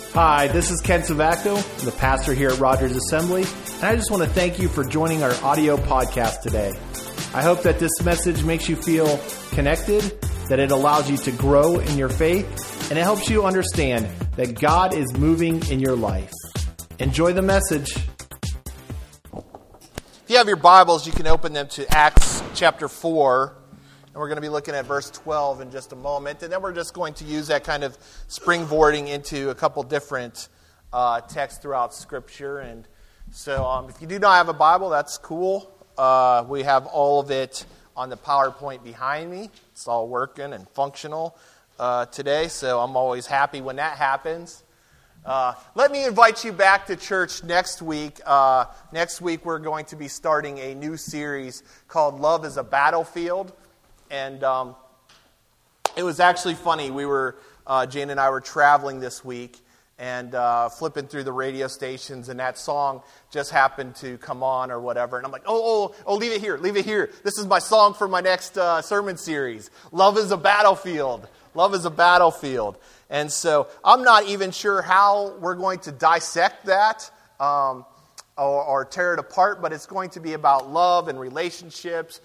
Hi, this is Ken Savacco, the pastor here at Rogers Assembly, and I just want to thank you for joining our audio podcast today. I hope that this message makes you feel connected, that it allows you to grow in your faith, and it helps you understand that God is moving in your life. Enjoy the message. If you have your Bibles, you can open them to Acts chapter 4. And we're going to be looking at verse 12 in just a moment. And then we're just going to use that kind of springboarding into a couple different texts throughout Scripture. And so if you do not have a Bible, that's cool. We have all of it on the PowerPoint behind me. It's all working and functional today. So I'm always happy when that happens. Let me invite you back to church next week. Next week we're going to be starting a new series called Love is a Battlefield. And it was actually funny. Jane and I were traveling this week and flipping through the radio stations, and that song just happened to come on or whatever. And I'm like, oh, leave it here. This is my song for my next sermon series. Love is a battlefield. Love is a battlefield. And so I'm not even sure how we're going to dissect that or tear it apart, but it's going to be about love and relationships,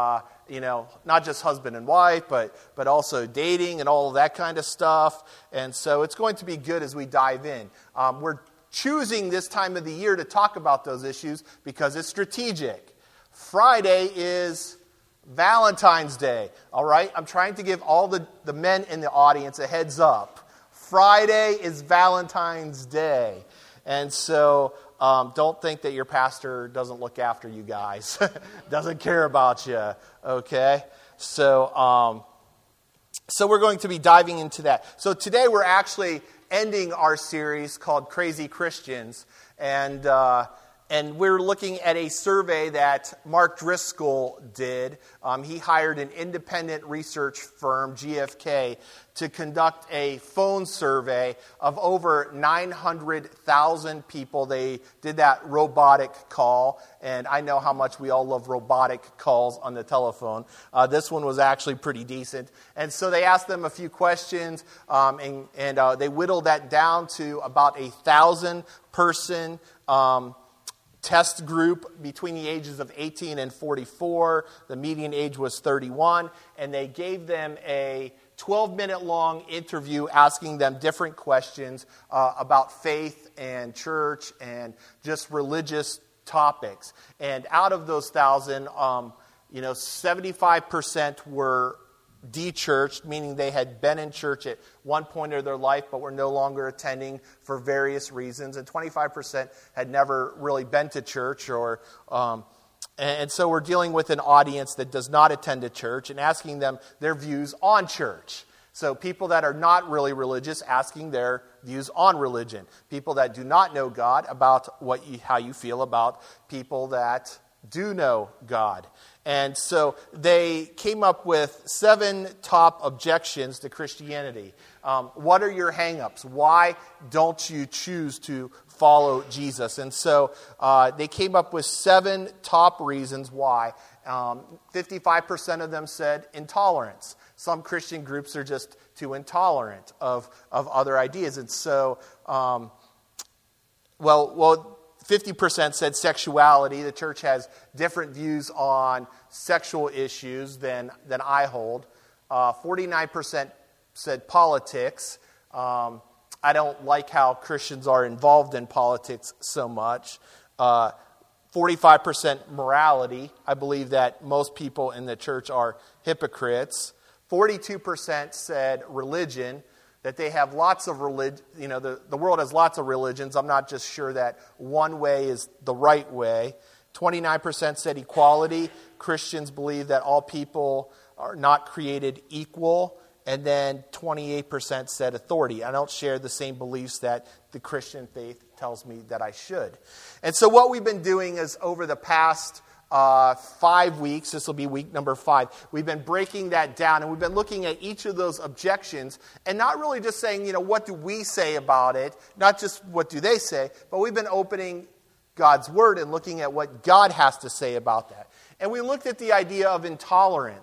not just husband and wife, but also dating and all of that kind of stuff. And so it's going to be good as we dive in. We're choosing this time of the year to talk about those issues because it's strategic. Friday is Valentine's Day, all right? I'm trying to give all the men in the audience a heads up. Friday is Valentine's Day. And so don't think that your pastor doesn't look after you guys, doesn't care about you, okay? So we're going to be diving into that. So today we're actually ending our series called Crazy Christians, and we're looking at a survey that Mark Driscoll did. He hired an independent research firm, GfK, to conduct a phone survey of over 900,000 people. They did that robotic call, and I know how much we all love robotic calls on the telephone. This one was actually pretty decent. And so they asked them a few questions, and they whittled that down to about 1,000-person test group between the ages of 18 and 44. The median age was 31, and they gave them a 12-minute long interview asking them different questions about faith and church and just religious topics. And out of those 1,000, 75% were de-churched, meaning they had been in church at one point of their life but were no longer attending for various reasons, and 25% had never really been to church, and so we're dealing with an audience that does not attend a church and asking them their views on church. So people that are not really religious, asking their views on religion. People that do not know God, about how you feel about people that do know God. And so they came up with 7 top objections to Christianity. What are your hang-ups? Why don't you choose to follow Jesus? And so they came up with 7 top reasons why. 55% of them said intolerance. Some Christian groups are just too intolerant of other ideas. And so, 50% said sexuality. The church has different views on sexual issues than I hold. 49% said politics. I don't like how Christians are involved in politics so much. 45% morality. I believe that most people in the church are hypocrites. 42% said religion, that they have lots of religion. The world has lots of religions. I'm not just sure that one way is the right way. 29% said equality. Christians believe that all people are not created equal. And then 28% said authority. I don't share the same beliefs that the Christian faith tells me that I should. And so what we've been doing is over the past 5 weeks, this will be week number 5, we've been breaking that down, and we've been looking at each of those objections and not really just saying, what do we say about it, not just what do they say, but we've been opening God's Word and looking at what God has to say about that. And we looked at the idea of intolerance.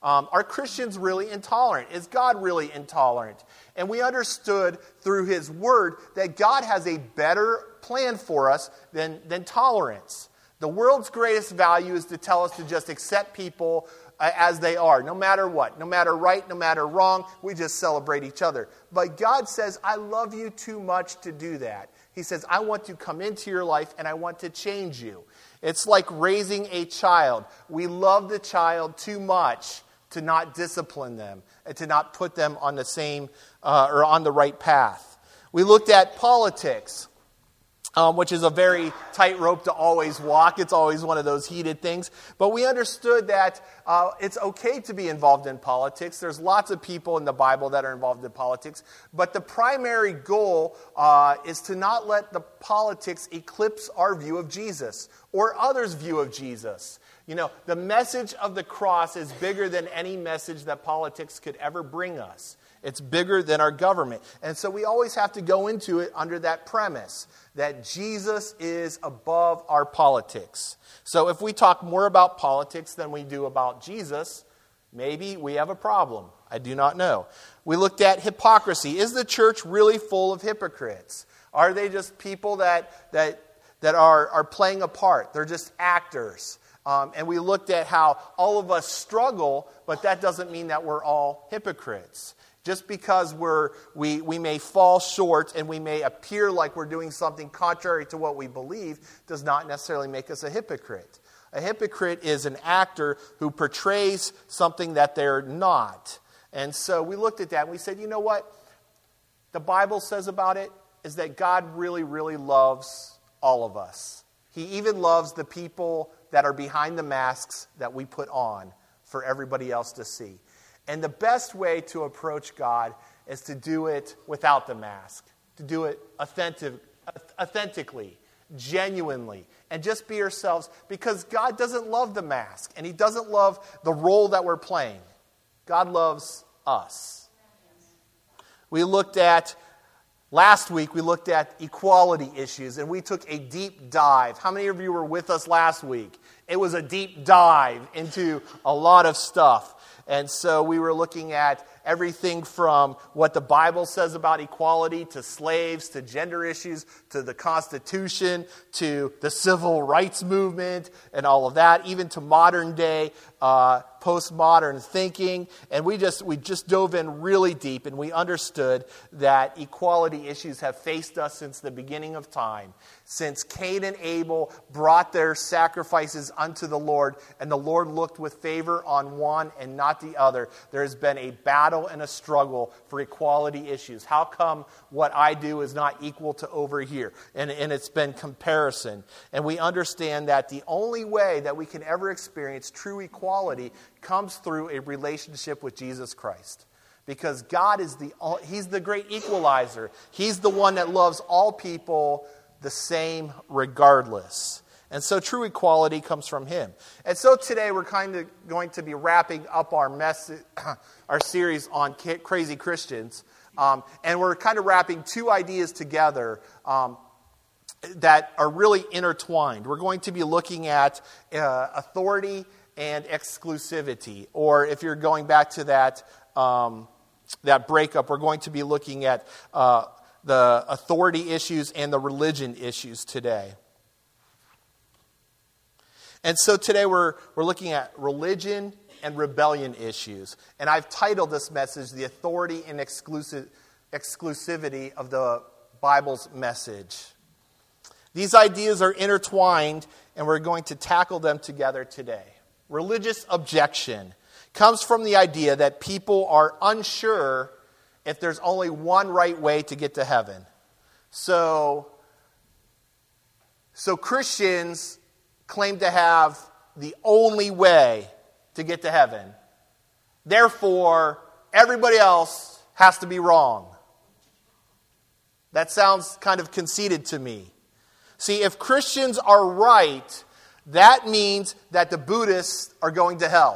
Are Christians really intolerant? Is God really intolerant? And we understood through His Word that God has a better plan for us than tolerance. The world's greatest value is to tell us to just accept people as they are, no matter what, no matter right, no matter wrong, we just celebrate each other. But God says, I love you too much to do that. He says, I want to come into your life and I want to change you. It's like raising a child. We love the child too much to not discipline them and to not put them on the same or on the right path. We looked at politics, which is a very tight rope to always walk. It's always one of those heated things. But we understood that it's okay to be involved in politics. There's lots of people in the Bible that are involved in politics. But the primary goal is to not let the politics eclipse our view of Jesus or others' view of Jesus. You know, the message of the cross is bigger than any message that politics could ever bring us. It's bigger than our government. And so we always have to go into it under that premise that Jesus is above our politics. So if we talk more about politics than we do about Jesus, maybe we have a problem. I do not know. We looked at hypocrisy. Is the church really full of hypocrites? Are they just people that are playing a part? They're just actors. And we looked at how all of us struggle, but that doesn't mean that we're all hypocrites. Just because we may fall short and we may appear like we're doing something contrary to what we believe does not necessarily make us a hypocrite. A hypocrite is an actor who portrays something that they're not. And so we looked at that and we said, you know what the Bible says about it is that God really, really loves all of us. He even loves the people that are behind the masks that we put on for everybody else to see. And the best way to approach God is to do it without the mask, to do it authentically, genuinely, and just be yourselves, because God doesn't love the mask, and He doesn't love the role that we're playing. God loves us. Last week we looked at equality issues, and we took a deep dive. How many of you were with us last week? It was a deep dive into a lot of stuff. And so we were looking at everything from what the Bible says about equality to slaves, to gender issues, to the Constitution, to the civil rights movement and all of that, even to modern day postmodern thinking. And we just dove in really deep, and we understood that equality issues have faced us since the beginning of time. Since Cain and Abel brought their sacrifices unto the Lord, and the Lord looked with favor on one and not the other, there has been a battle and a struggle for equality issues. How come what I do is not equal to over here? And it's been comparison. And we understand that the only way that we can ever experience true equality comes through a relationship with Jesus Christ. Because God is He's the great equalizer. He's the one that loves all people the same regardless. And so true equality comes from Him. And so today we're kind of going to be wrapping up our series on crazy Christians. And we're kind of wrapping two ideas together that are really intertwined. We're going to be looking at authority and exclusivity. Or if you're going back to that breakup, we're going to be looking at the authority issues and the religion issues today. And so today we're looking at religion and rebellion issues. And I've titled this message, The Authority and Exclusivity of the Bible's Message. These ideas are intertwined, and we're going to tackle them together today. Religious objection comes from the idea that people are unsure if there's only one right way to get to heaven. So Christians claim to have the only way to get to heaven. Therefore, everybody else has to be wrong. That sounds kind of conceited to me. See, if Christians are right, that means that the Buddhists are going to hell.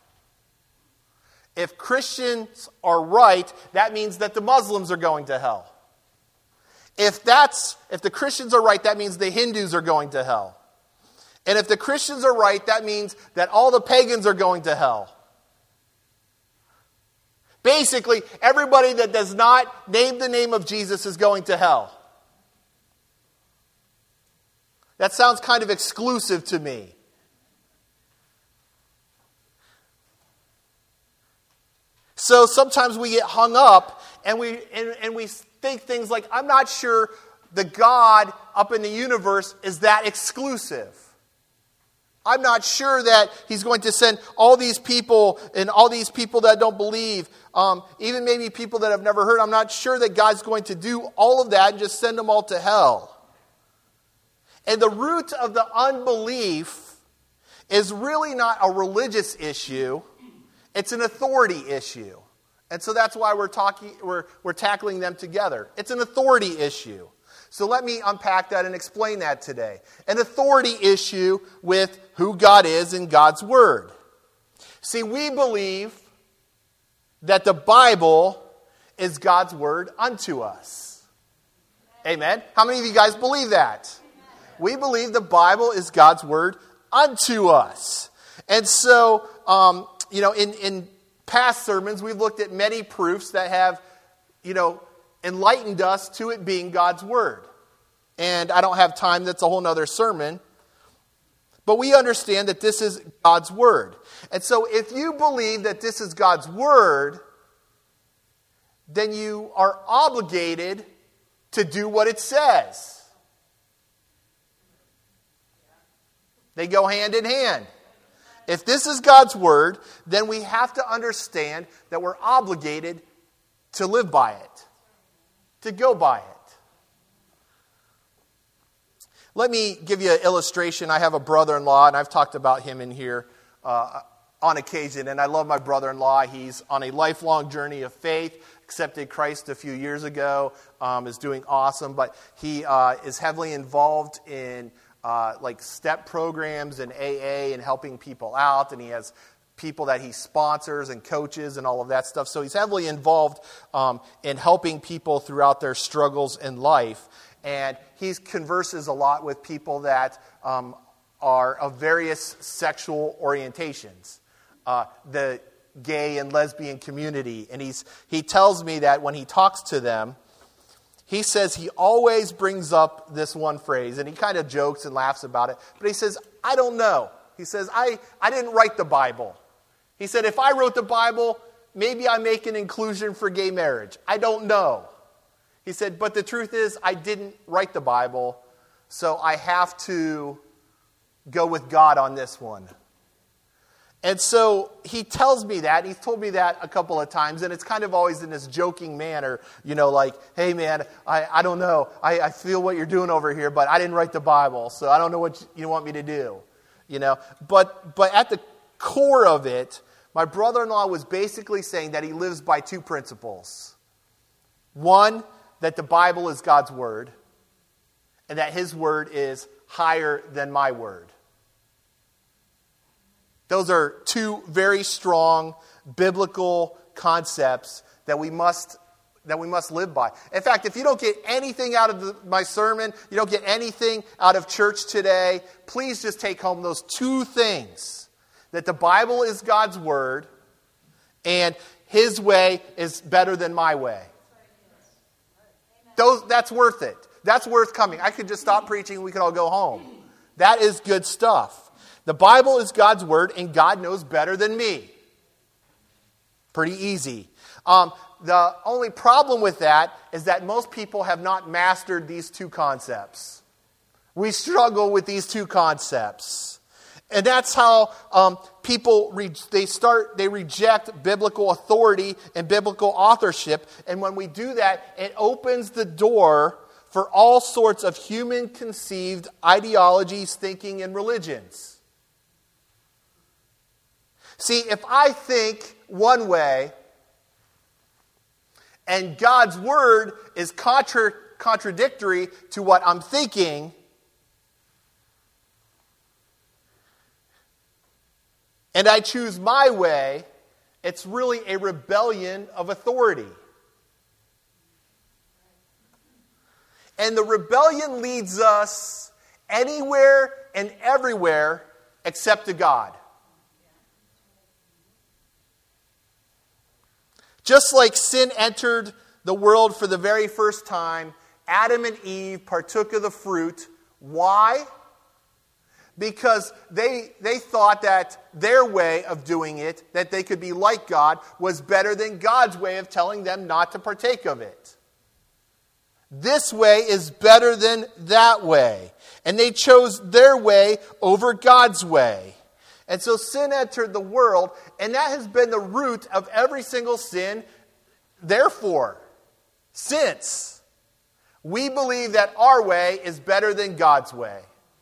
If Christians are right, that means that the Muslims are going to hell. If the Christians are right, that means the Hindus are going to hell. And if the Christians are right, that means that all the pagans are going to hell. Basically, everybody that does not name the name of Jesus is going to hell. That sounds kind of exclusive to me. So sometimes we get hung up and we think things like, I'm not sure the God up in the universe is that exclusive. I'm not sure that he's going to send all these people and all these people that don't believe, even maybe people that have never heard. I'm not sure that God's going to do all of that and just send them all to hell. And the root of the unbelief is really not a religious issue. It's an authority issue. And so that's why we're tackling them together. It's an authority issue. So let me unpack that and explain that today. An authority issue with who God is in God's Word. See, we believe that the Bible is God's Word unto us. Amen? How many of you guys believe that? We believe the Bible is God's Word unto us. And so, in past sermons, we've looked at many proofs that have, enlightened us to it being God's Word. And I don't have time, that's a whole nother sermon. But we understand that this is God's Word. And so if you believe that this is God's Word, then you are obligated to do what it says. They go hand in hand. If this is God's Word, then we have to understand that we're obligated to live by it, to go by it. Let me give you an illustration. I have a brother-in-law, and I've talked about him in here on occasion, and I love my brother-in-law. He's on a lifelong journey of faith, accepted Christ a few years ago, is doing awesome, but he is heavily involved in step programs and AA and helping people out, and he has people that he sponsors and coaches and all of that stuff. So he's heavily involved in helping people throughout their struggles in life. And he converses a lot with people that are of various sexual orientations, the gay and lesbian community. And he tells me that when he talks to them, he says he always brings up this one phrase, and he kind of jokes and laughs about it. But he says, I don't know. He says, I didn't write the Bible. He said, if I wrote the Bible, maybe I make an inclusion for gay marriage. I don't know. He said, but the truth is, I didn't write the Bible, so I have to go with God on this one. And so he tells me that. He's told me that a couple of times, and it's kind of always in this joking manner, like, hey man, I don't know. I feel what you're doing over here, but I didn't write the Bible, so I don't know what you want me to do. But at the core of it, my brother-in-law was basically saying that he lives by two principles. One, that the Bible is God's Word, and that His Word is higher than my word. Those are two very strong biblical concepts that we must live by. In fact, if you don't get anything out of my sermon, you don't get anything out of church today, please just take home those two things. That the Bible is God's Word, and His way is better than my way. That's worth it. That's worth coming. I could just stop preaching and we could all go home. That is good stuff. The Bible is God's Word, and God knows better than me. Pretty easy. The only problem with that is that most people have not mastered these two concepts. We struggle with these two concepts. And that's how people they reject biblical authority and biblical authorship. And when we do that, it opens the door for all sorts of human-conceived ideologies, thinking, and religions. See, if I think one way, and God's Word is contradictory to what I'm thinking, and I choose my way, it's really a rebellion of authority. And the rebellion leads us anywhere and everywhere except to God. Just like sin entered the world for the very first time, Adam and Eve partook of the fruit. Why? Because they thought that their way of doing it, that they could be like God, was better than God's way of telling them not to partake of it. This way is better than that way. And they chose their way over God's way. And so sin entered the world, and that has been the root of every single sin. Therefore, since we believe that our way is better than God's way,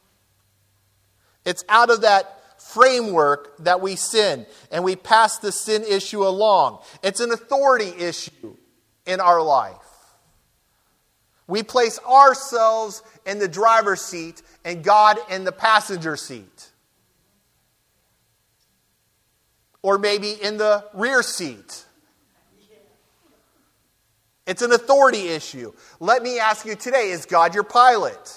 it's out of that framework that we sin, and we pass the sin issue along. It's an authority issue in our life. We place ourselves in the driver's seat and God in the passenger seat. Or maybe in the rear seat. It's an authority issue. Let me ask you today, is God your pilot?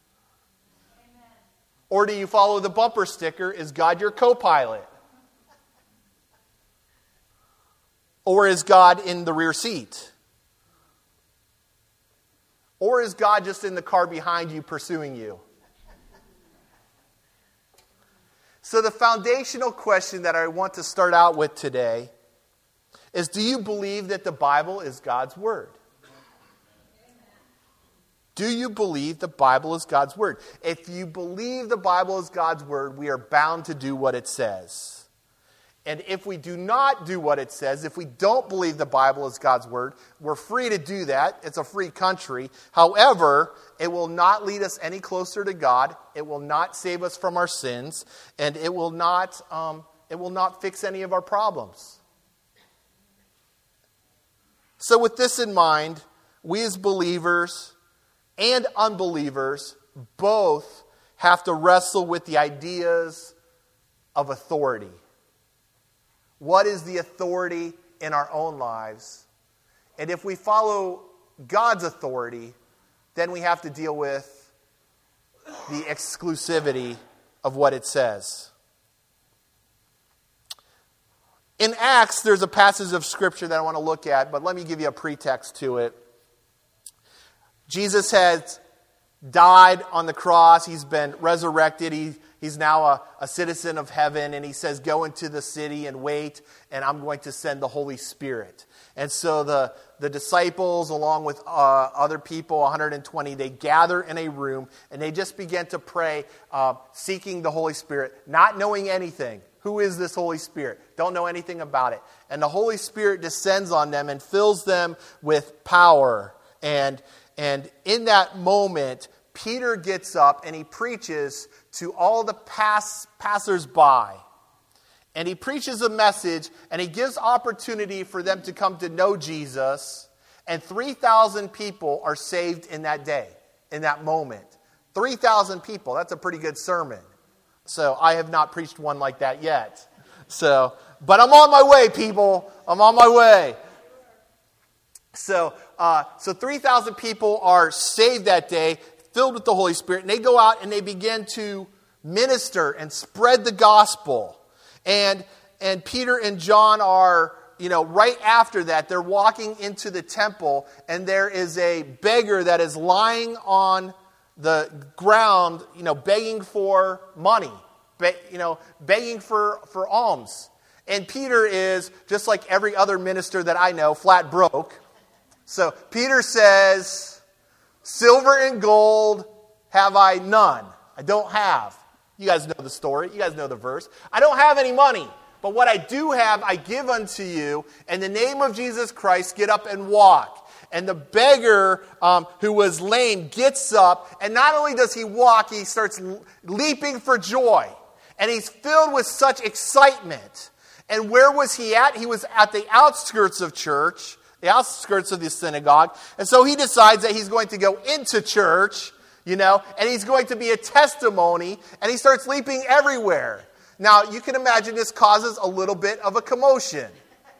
Or do you follow the bumper sticker, is God your co-pilot? Or is God in the rear seat? Or is God just in the car behind you pursuing you? So the foundational question that I want to start out with today is, do you believe that the Bible is God's Word? Do you believe the Bible is God's Word? If you believe the Bible is God's Word, we are bound to do what it says. And if we do not do what it says, if we don't believe the Bible is God's Word, we're free to do that. It's a free country. However, it will not lead us any closer to God. It will not save us from our sins. And it will not fix any of our problems. So with this in mind, we as believers and unbelievers both have to wrestle with the ideas of authority. What is the authority in our own lives? And if we follow God's authority, then we have to deal with the exclusivity of what it says. In Acts, there's a passage of Scripture that I want to look at, but let me give you a pretext to it. Jesus has died on the cross. He's been resurrected. He's now a citizen of heaven, and he says, go into the city and wait, and I'm going to send the Holy Spirit. And so the disciples, along with other people, 120, they gather in a room, and they just begin to pray, seeking the Holy Spirit, not knowing anything. Who is this Holy Spirit? Don't know anything about it. And the Holy Spirit descends on them and fills them with power. And in that moment, Peter gets up and he preaches to all the passers-by. And he preaches a message, and he gives opportunity for them to come to know Jesus. And 3,000 people are saved in that day, in that moment. 3,000 people, that's a pretty good sermon. So I have not preached one like that yet. But I'm on my way, people. I'm on my way. So 3,000 people are saved that day, filled with the Holy Spirit, and they go out and they begin to minister and spread the gospel. And Peter and John are, right after that, they're walking into the temple, and there is a beggar that is lying on the ground, begging for money, begging for alms. And Peter is, just like every other minister that I know, flat broke. So Peter says, silver and gold have I none. I don't have. You guys know the story. You guys know the verse. I don't have any money. But what I do have, I give unto you. In the name of Jesus Christ, get up and walk. And the beggar who was lame gets up. And not only does he walk, he starts leaping for joy. And he's filled with such excitement. And where was he at? He was at the outskirts of church. The outskirts of the synagogue. And so he decides that he's going to go into church, and he's going to be a testimony, and he starts leaping everywhere. Now, you can imagine this causes a little bit of a commotion.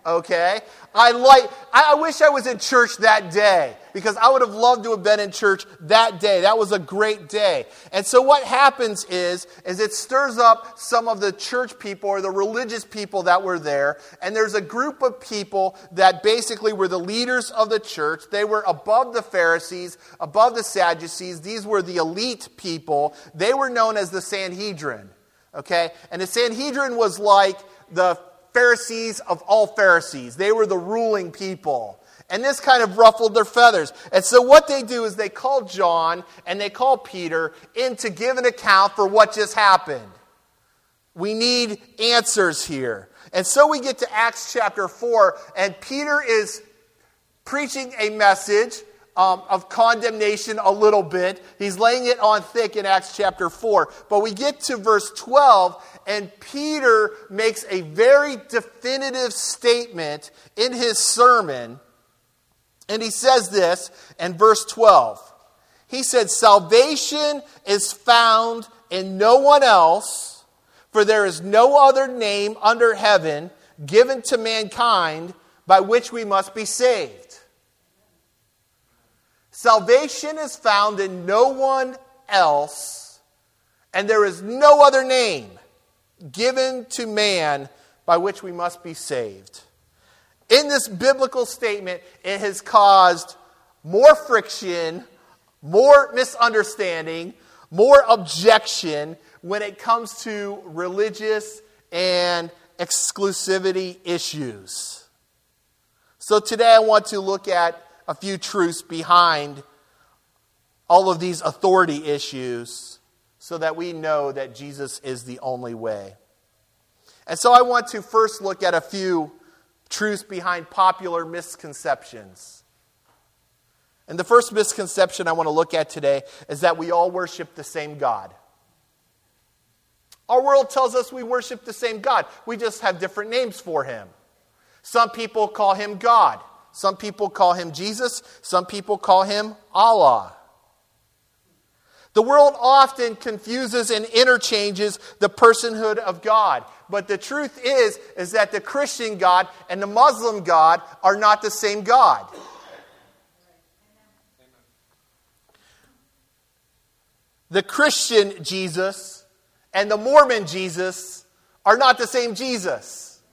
Okay? I wish I was in church that day, because I would have loved to have been in church that day. That was a great day. And so what happens is it stirs up some of the church people or the religious people that were there. And there's a group of people that basically were the leaders of the church. They were above the Pharisees, above the Sadducees. These were the elite people. They were known as the Sanhedrin. Okay? And the Sanhedrin was like the Pharisees of all Pharisees. They were the ruling people. And this kind of ruffled their feathers. And so what they do is they call John and they call Peter in to give an account for what just happened. We need answers here. And so we get to Acts chapter 4, and Peter is preaching a message of condemnation a little bit. He's laying it on thick in Acts chapter 4. But we get to verse 12, and Peter makes a very definitive statement in his sermon. And he says this in verse 12. He said, "Salvation is found in no one else, for there is no other name under heaven given to mankind by which we must be saved." Salvation is found in no one else, and there is no other name given to man by which we must be saved. In this biblical statement, it has caused more friction, more misunderstanding, more objection when it comes to religious and exclusivity issues. So today I want to look at a few truths behind all of these authority issues so that we know that Jesus is the only way. And so I want to first look at a few truths behind popular misconceptions. And the first misconception I want to look at today is that we all worship the same God. Our world tells us we worship the same God. We just have different names for him. Some people call him God. Some people call him Jesus. Some people call him Allah. The world often confuses and interchanges the personhood of God. But the truth is that the Christian God and the Muslim God are not the same God. The Christian Jesus and the Mormon Jesus are not the same Jesus.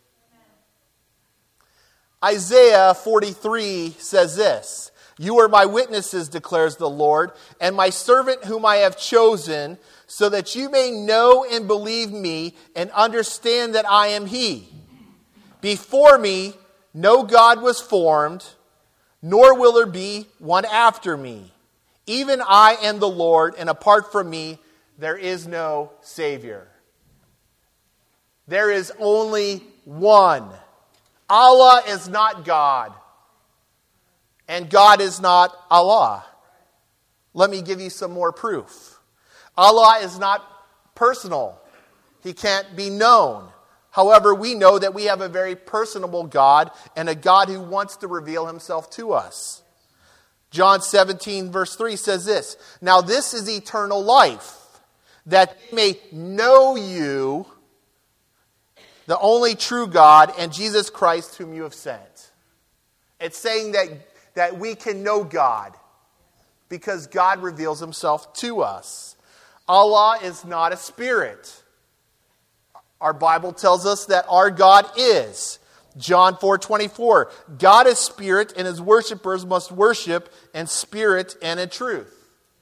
Isaiah 43 says this, "You are my witnesses, declares the Lord, and my servant whom I have chosen, so that you may know and believe me and understand that I am he. Before me no God was formed, nor will there be one after me. Even I am the Lord, and apart from me there is no Savior." There is only one. Allah is not God. And God is not Allah. Let me give you some more proof. Allah is not personal. He can't be known. However, we know that we have a very personable God and a God who wants to reveal himself to us. John 17 verse 3 says this, "Now this is eternal life, that they may know you, the only true God, and Jesus Christ whom you have sent." It's saying that we can know God because God reveals himself to us. Allah is not a spirit. Our Bible tells us that our God is. John 4:24, "God is spirit, and his worshipers must worship in spirit and in truth."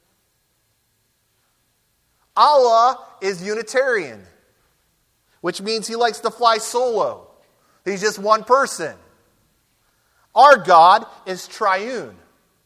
Allah is Unitarian, which means he likes to fly solo. He's just one person. Our God is triune.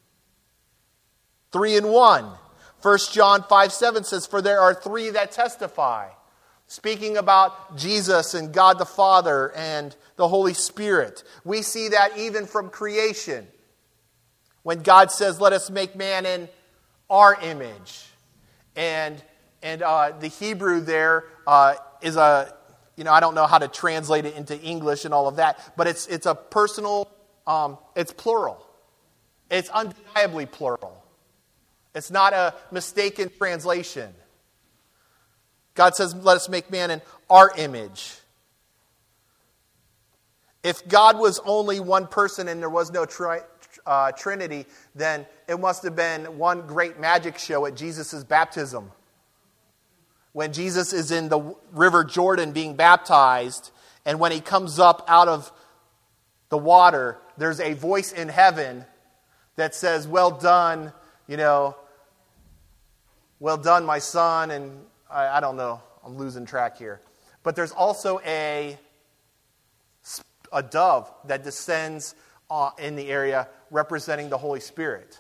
3 in 1. 1 John 5:7 says, "For there are three that testify." Speaking about Jesus and God the Father and the Holy Spirit. We see that even from creation. When God says, "Let us make man in our image." And the Hebrew there is a, I don't know how to translate it into English and all of that, but it's a personal, it's plural. It's undeniably plural. It's not a mistaken translation. God says, "Let us make man in our image." If God was only one person and there was no Trinity, then it must have been one great magic show at Jesus' baptism. When Jesus is in the River Jordan being baptized, and when he comes up out of the water, there's a voice in heaven that says, "Well done, well done, my son." And I don't know, I'm losing track here. But there's also a dove that descends in the area representing the Holy Spirit.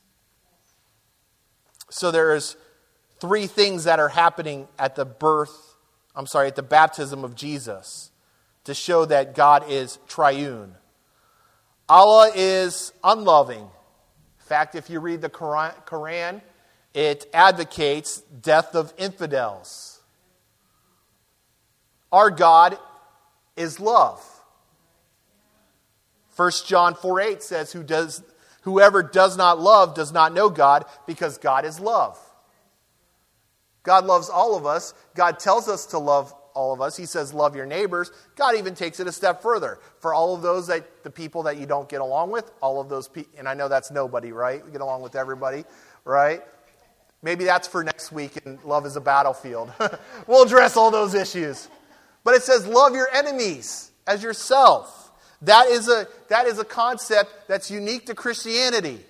So there's three things that are happening at the baptism of Jesus to show that God is triune. Allah is unloving. In fact, if you read the Quran, it advocates death of infidels. Our God is love. 1 John 4:8 says, "Whoever does not love does not know God, because God is love." God loves all of us. God tells us to love all of us. He says, love your neighbors. God even takes it a step further. For all of those the people that you don't get along with, all of those people, and I know that's nobody, right? We get along with everybody, right? Maybe that's for next week in Love is a Battlefield. We'll address all those issues. But it says, love your enemies as yourself. That is a concept that's unique to Christianity.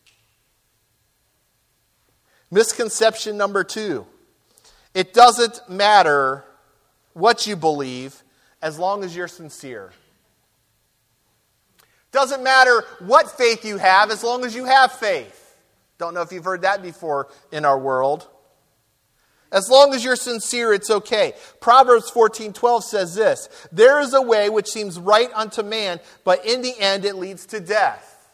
Misconception number 2. It doesn't matter what you believe as long as you're sincere. Doesn't matter what faith you have as long as you have faith. Don't know if you've heard that before in our world. As long as you're sincere, it's okay. Proverbs 14:12 says this, "There is a way which seems right unto man, but in the end it leads to death."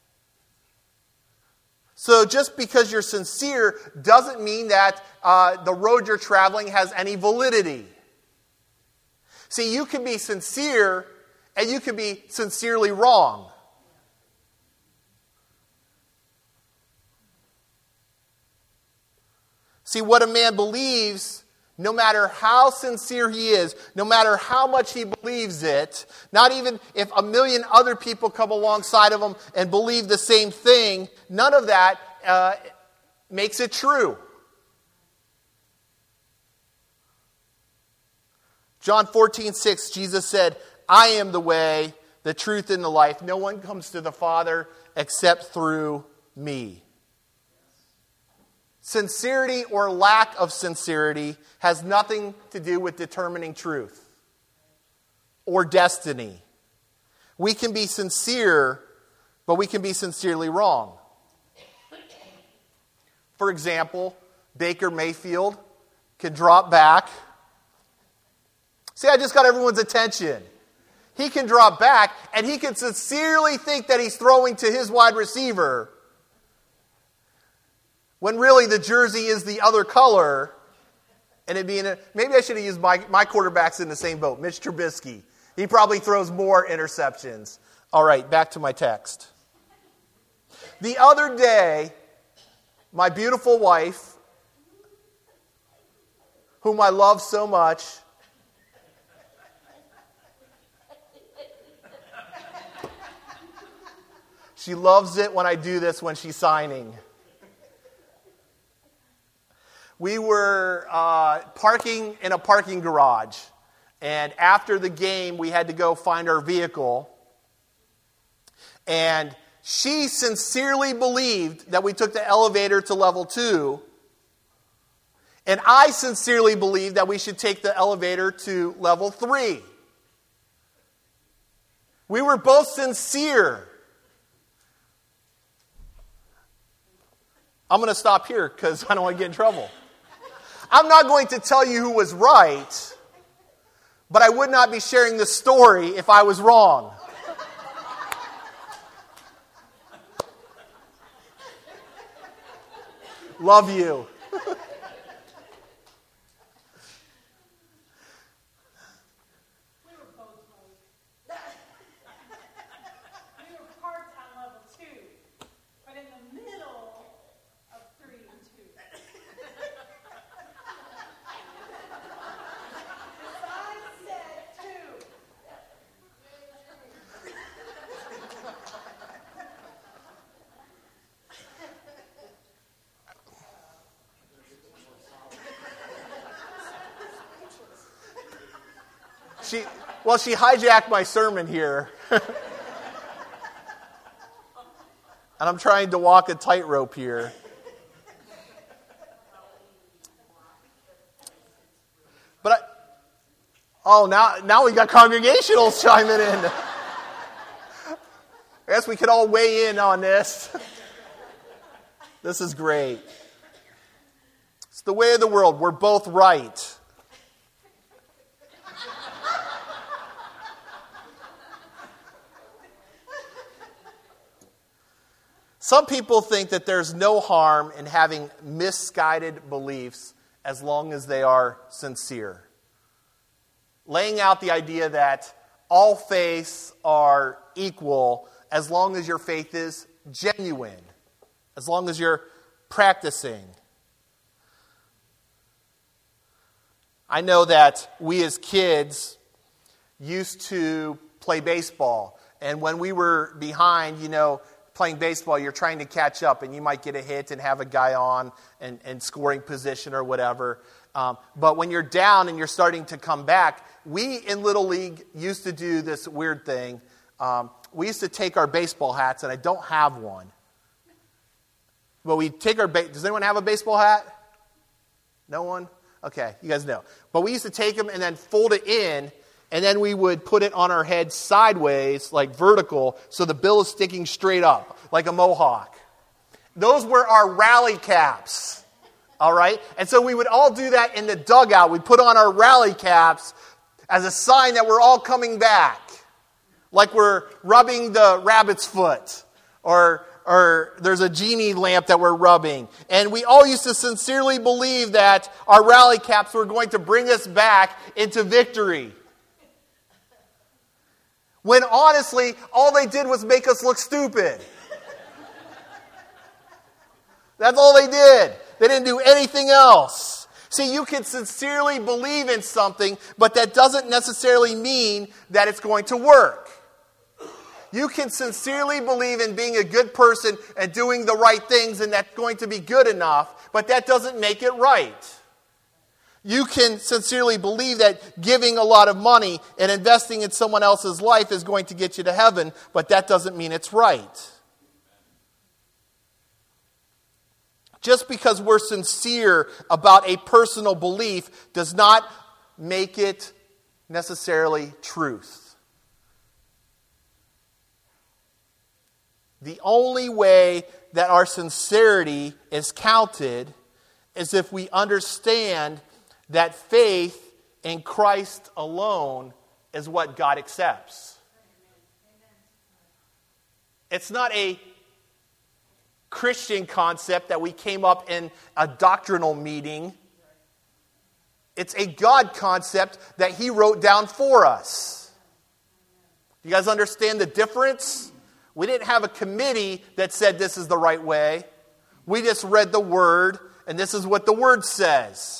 So just because you're sincere doesn't mean that the road you're traveling has any validity. See, you can be sincere and you can be sincerely wrong. See, what a man believes, no matter how sincere he is, no matter how much he believes it, not even if a million other people come alongside of him and believe the same thing, none of that makes it true. John 14:6, Jesus said, "I am the way, the truth, and the life. No one comes to the Father except through me." Sincerity or lack of sincerity has nothing to do with determining truth or destiny. We can be sincere, but we can be sincerely wrong. For example, Baker Mayfield can drop back. See, I just got everyone's attention. He can drop back, and he can sincerely think that he's throwing to his wide receiver, when really the jersey is the other color, and it'd be maybe I should have used my quarterbacks in the same boat. Mitch Trubisky. He probably throws more interceptions. All right, back to my text. The other day, my beautiful wife, whom I love so much, she loves it when I do this when she's signing. We were parking in a parking garage. And after the game, we had to go find our vehicle. And she sincerely believed that we took the elevator to level 2. And I sincerely believed that we should take the elevator to level 3. We were both sincere. I'm going to stop here because I don't want to get in trouble. I'm not going to tell you who was right, but I would not be sharing the story if I was wrong. Love you. She hijacked my sermon here. And I'm trying to walk a tightrope here. Now we got congregationals chiming in. I guess we could all weigh in on this. This is great. It's the way of the world. We're both right. Some people think that there's no harm in having misguided beliefs as long as they are sincere. Laying out the idea that all faiths are equal as long as your faith is genuine, as long as you're practicing. I know that we as kids used to play baseball, and when we were behind, playing baseball, you're trying to catch up, and you might get a hit and have a guy on and scoring position or whatever. But when you're down and you're starting to come back, we in Little League used to do this weird thing. We used to take our baseball hats, and I don't have one. But we take does anyone have a baseball hat? No one? Okay, you guys know. But we used to take them and then fold it in, and then we would put it on our head sideways, like vertical, so the bill is sticking straight up, like a mohawk. Those were our rally caps, all right? And so we would all do that in the dugout. We'd put on our rally caps as a sign that we're all coming back, like we're rubbing the rabbit's foot, or there's a genie lamp that we're rubbing. And we all used to sincerely believe that our rally caps were going to bring us back into victory. When honestly, all they did was make us look stupid. That's all they did. They didn't do anything else. See, you can sincerely believe in something, but that doesn't necessarily mean that it's going to work. You can sincerely believe in being a good person and doing the right things, and that's going to be good enough, but that doesn't make it right. You can sincerely believe that giving a lot of money and investing in someone else's life is going to get you to heaven, but that doesn't mean it's right. Just because we're sincere about a personal belief does not make it necessarily truth. The only way that our sincerity is counted is if we understand that faith in Christ alone is what God accepts. It's not a Christian concept that we came up in a doctrinal meeting. It's a God concept that He wrote down for us. You guys understand the difference? We didn't have a committee that said this is the right way. We just read the Word, and this is what the Word says.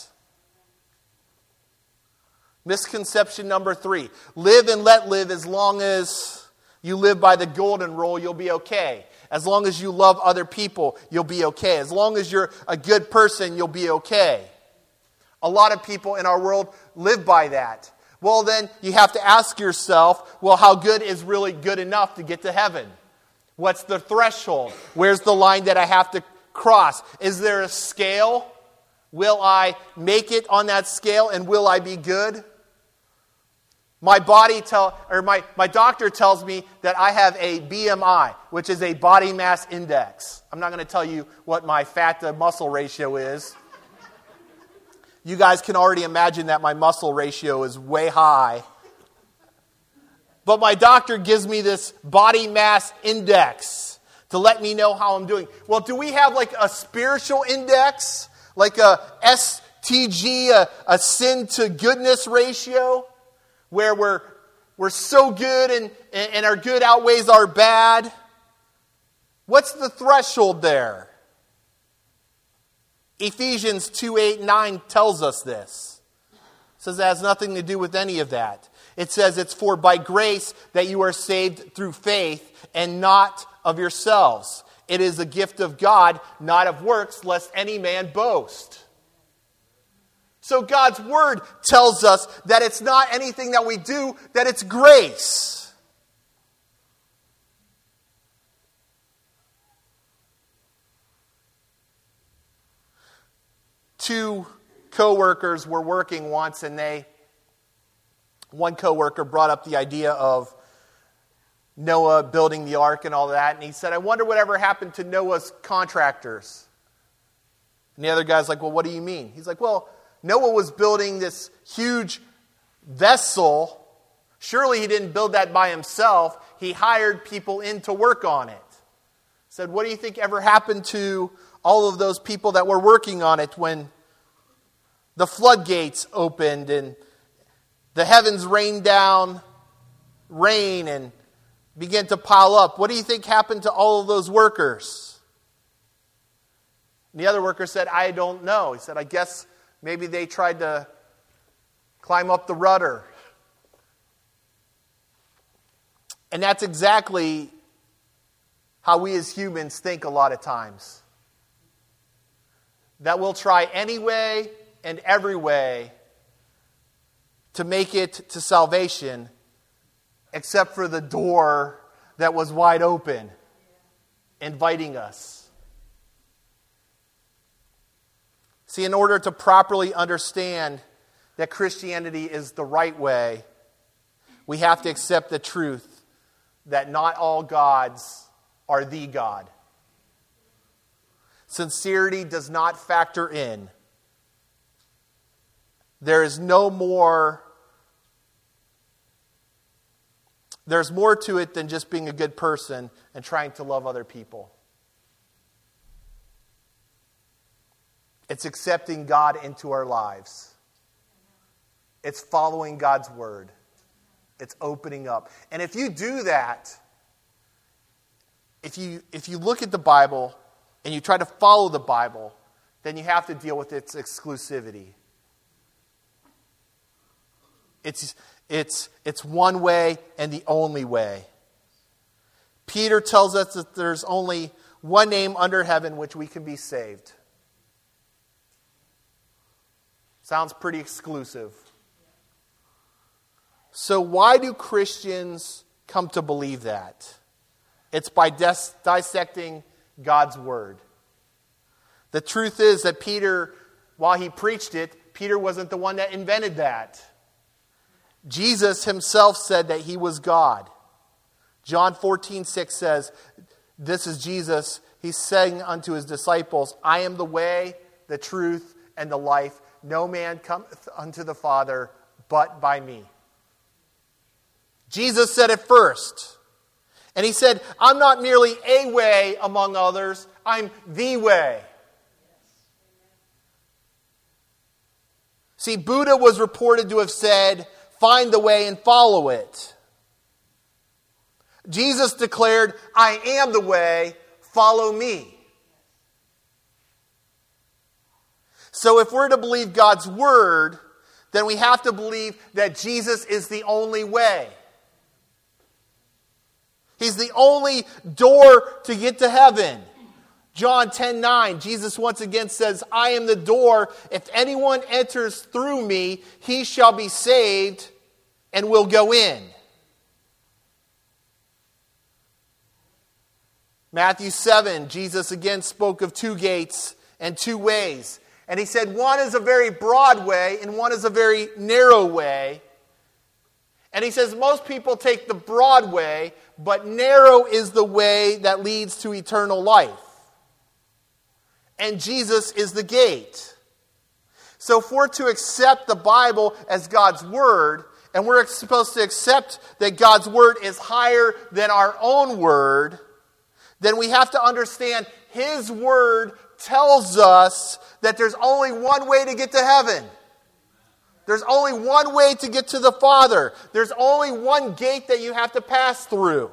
Misconception number 3. Live and let live. As long as you live by the golden rule, you'll be okay. As long as you love other people, you'll be okay. As long as you're a good person, you'll be okay. A lot of people in our world live by that. Well, then you have to ask yourself, well, how good is really good enough to get to heaven? What's the threshold? Where's the line that I have to cross? Is there a scale? Will I make it on that scale, and will I be good? My doctor tells me that I have a BMI, which is a body mass index. I'm not going to tell you what my fat to muscle ratio is. You guys can already imagine that my muscle ratio is way high. But my doctor gives me this body mass index to let me know how I'm doing. Well, do we have like a spiritual index? Like a STG, a sin to goodness ratio? Where we're so good and our good outweighs our bad? What's the threshold there? Ephesians 2:8-9 tells us this. It says it has nothing to do with any of that. It says it's for by grace that you are saved through faith and not of yourselves. It is a gift of God, not of works, lest any man boast. So God's word tells us that it's not anything that we do, that it's grace. Two co-workers were working once, and one co-worker brought up the idea of Noah building the ark and all that, and he said, I wonder whatever happened to Noah's contractors. And the other guy's like, well, what do you mean? He's like, well, Noah was building this huge vessel. Surely he didn't build that by himself. He hired people in to work on it. Said, what do you think ever happened to all of those people that were working on it when the floodgates opened and the heavens rained down rain and began to pile up? What do you think happened to all of those workers? And the other worker said, I don't know. He said, I guess maybe they tried to climb up the rudder. And that's exactly how we as humans think a lot of times. That we'll try any way and every way to make it to salvation, except for the door that was wide open, inviting us. See, in order to properly understand that Christianity is the right way, we have to accept the truth that not all gods are the God. Sincerity does not factor in. There's more to it than just being a good person and trying to love other people. It's accepting God into our lives. It's following God's word. It's opening up. And if you do that, if you look at the Bible and you try to follow the Bible, then you have to deal with its exclusivity. It's one way and the only way. Peter tells us that there's only one name under heaven which we can be saved. Sounds pretty exclusive. So why do Christians come to believe that? It's by dissecting God's word. The truth is that Peter, while he preached it, Peter wasn't the one that invented that. Jesus himself said that he was God. John 14:6 says, this is Jesus. He's saying unto his disciples, I am the way, the truth, and the life. No man cometh unto the Father but by me. Jesus said it first. And he said, I'm not merely a way among others. I'm the way. See, Buddha was reported to have said, find the way and follow it. Jesus declared, I am the way, follow me. So if we're to believe God's word, then we have to believe that Jesus is the only way. He's the only door to get to heaven. John 10:9, Jesus once again says, I am the door. If anyone enters through me, he shall be saved and will go in. Matthew 7, Jesus again spoke of two gates and two ways. And he said, one is a very broad way and one is a very narrow way. And he says most people take the broad way, but narrow is the way that leads to eternal life. And Jesus is the gate. So if we're to accept the Bible as God's word, and we're supposed to accept that God's word is higher than our own word, then we have to understand his word tells us that there's only one way to get to heaven. There's only one way to get to the Father. There's only one gate that you have to pass through.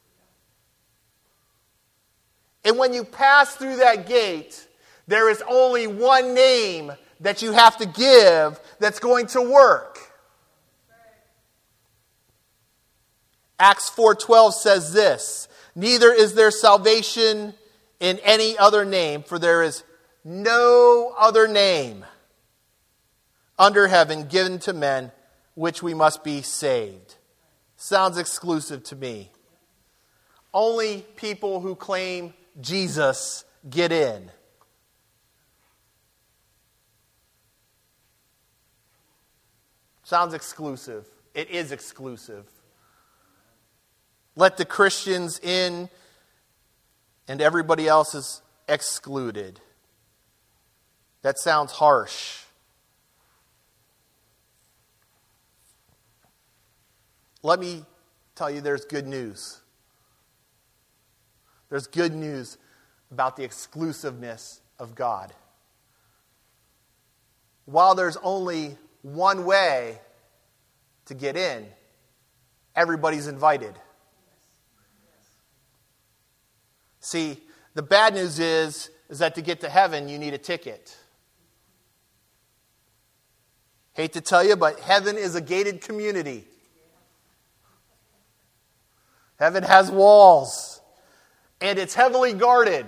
And when you pass through that gate, there is only one name that you have to give that's going to work. Acts 4:12 says this, neither is there salvation in any other name, for there is no other name under heaven given to men, which we must be saved. Sounds exclusive to me. Only people who claim Jesus get in. Sounds exclusive. It is exclusive. Let the Christians in and everybody else is excluded. That sounds harsh. Let me tell you there's good news. There's good news about the exclusiveness of God. While there's only one way to get in, everybody's invited. See, the bad news is that to get to heaven, you need a ticket. Hate to tell you, but heaven is a gated community. Heaven has walls, and it's heavily guarded.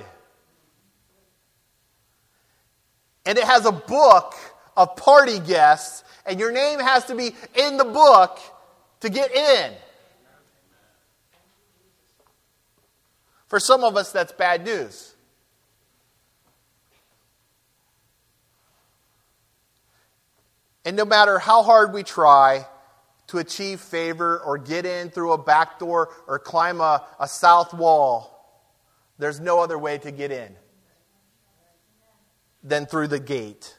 And it has a book of party guests, and your name has to be in the book to get in. For some of us, that's bad news. And no matter how hard we try to achieve favor or get in through a back door or climb a south wall, there's no other way to get in than through the gate.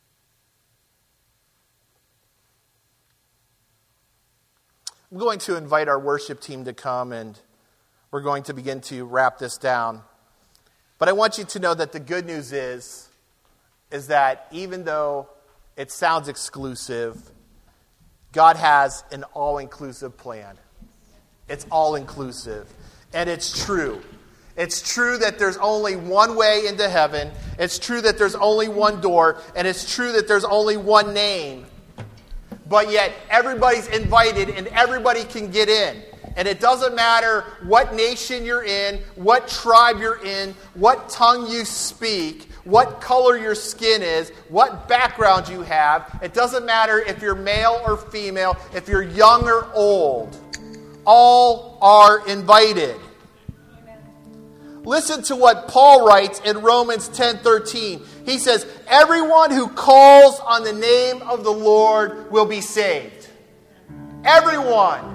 I'm going to invite our worship team to come, and we're going to begin to wrap this down. But I want you to know that the good news is that even though it sounds exclusive, God has an all-inclusive plan. It's all-inclusive. And it's true. It's true that there's only one way into heaven. It's true that there's only one door. And it's true that there's only one name. But yet, everybody's invited and everybody can get in. And it doesn't matter what nation you're in, what tribe you're in, what tongue you speak, what color your skin is, what background you have. It doesn't matter if you're male or female, if you're young or old. All are invited. Listen to what Paul writes in Romans 10:13. He says, everyone who calls on the name of the Lord will be saved. Everyone.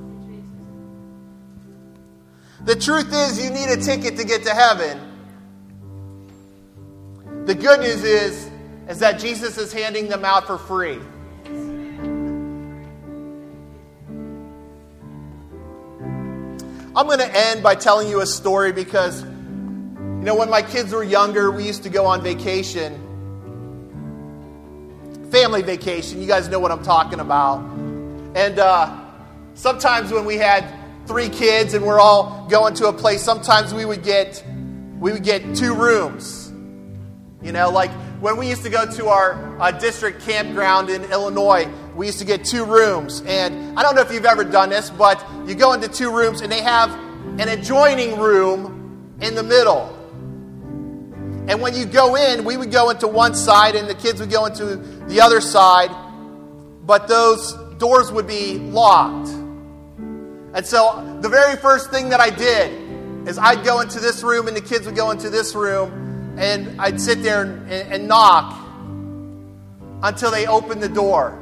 The truth is, you need a ticket to get to heaven. The good news is that Jesus is handing them out for free. I'm going to end by telling you a story because, when my kids were younger, we used to go on vacation. Family vacation. You guys know what I'm talking about. And sometimes when we had 3 kids and we're all going to a place, sometimes we would get 2 rooms. Like when we used to go to our district campground in Illinois, we used to get 2 rooms. And I don't know if you've ever done this, but you go into 2 rooms and they have an adjoining room in the middle. And when you go in, we would go into one side and the kids would go into the other side, but those doors would be locked. And so the very first thing that I did is I'd go into this room and the kids would go into this room, and I'd sit there and knock until they opened the door.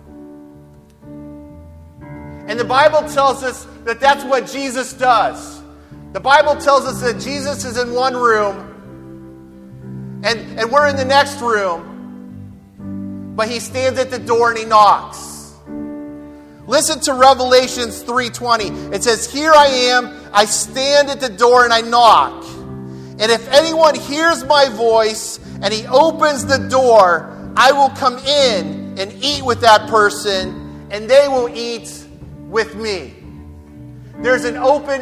And the Bible tells us that that's what Jesus does. The Bible tells us that Jesus is in one room and we're in the next room, but he stands at the door and he knocks. Listen to Revelations 3:20. It says, "Here I am, I stand at the door and I knock. And if anyone hears my voice and he opens the door, I will come in and eat with that person, and they will eat with me." There's an open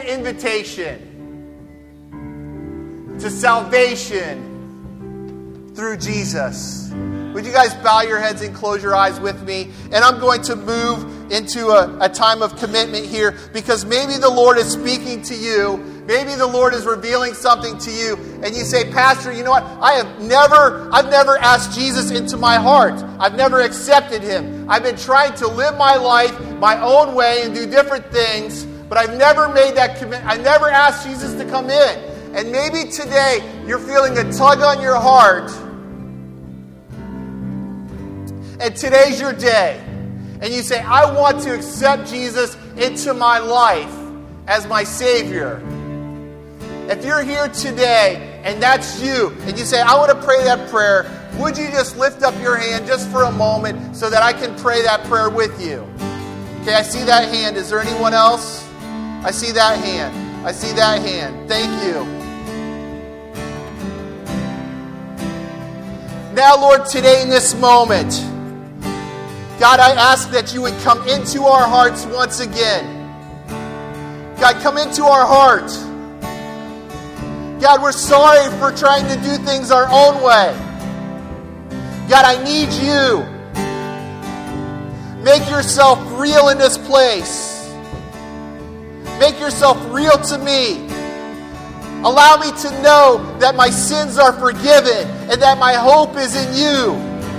invitation to salvation through Jesus. Would you guys bow your heads and close your eyes with me? And I'm going to move into a time of commitment here, because maybe the Lord is speaking to you. Maybe the Lord is revealing something to you, and you say, Pastor, you know what? I've never asked Jesus into my heart. I've never accepted him. I've been trying to live my life my own way and do different things, but I've never made that commitment. I never asked Jesus to come in. And maybe today you're feeling a tug on your heart, and today's your day. And you say, I want to accept Jesus into my life as my Savior. If you're here today and that's you, and you say, I want to pray that prayer, would you just lift up your hand just for a moment so that I can pray that prayer with you? Okay, I see that hand. Is there anyone else? I see that hand. I see that hand. Thank you. Now, Lord, today in this moment, God, I ask that you would come into our hearts once again. God, come into our heart. God, we're sorry for trying to do things our own way. God, I need you. Make yourself real in this place. Make yourself real to me. Allow me to know that my sins are forgiven and that my hope is in you.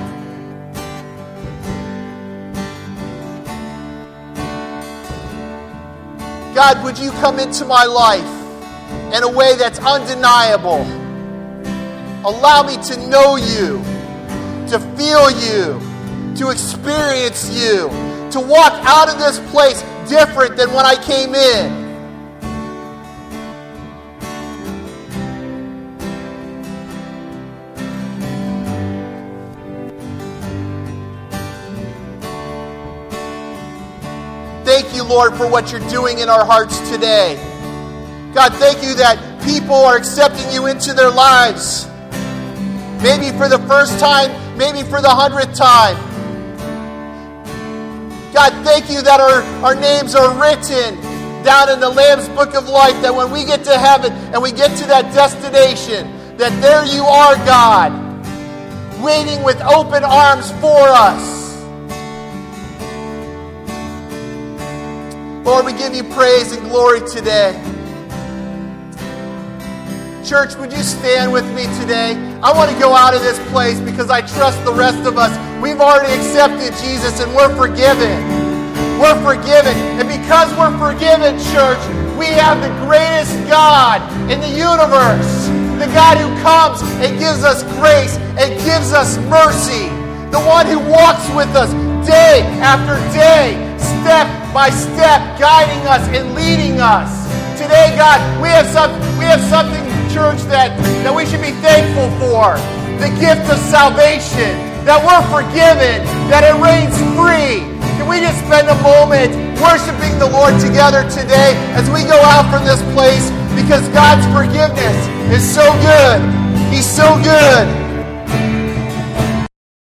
God, would you come into my life in a way that's undeniable? Allow me to know you, to feel you, to experience you, to walk out of this place different than when I came in. Thank you, Lord, for what you're doing in our hearts today. God, thank you that people are accepting you into their lives. Maybe for the first time, maybe for the 100th time. God, thank you that our names are written down in the Lamb's Book of Life, that when we get to heaven and we get to that destination, that there you are, God, waiting with open arms for us. Lord, we give you praise and glory today. Church, would you stand with me today? I want to go out of this place because I trust the rest of us. We've already accepted Jesus and we're forgiven. We're forgiven. And because we're forgiven, church, we have the greatest God in the universe. The God who comes and gives us grace and gives us mercy. The one who walks with us day after day, step by step, guiding us and leading us. Today, God, we have something, church, that we should be thankful for. The gift of salvation, that we're forgiven, that it reigns free. Can we just spend a moment worshiping the Lord together today as we go out from this place? Because God's forgiveness is so good. He's so good.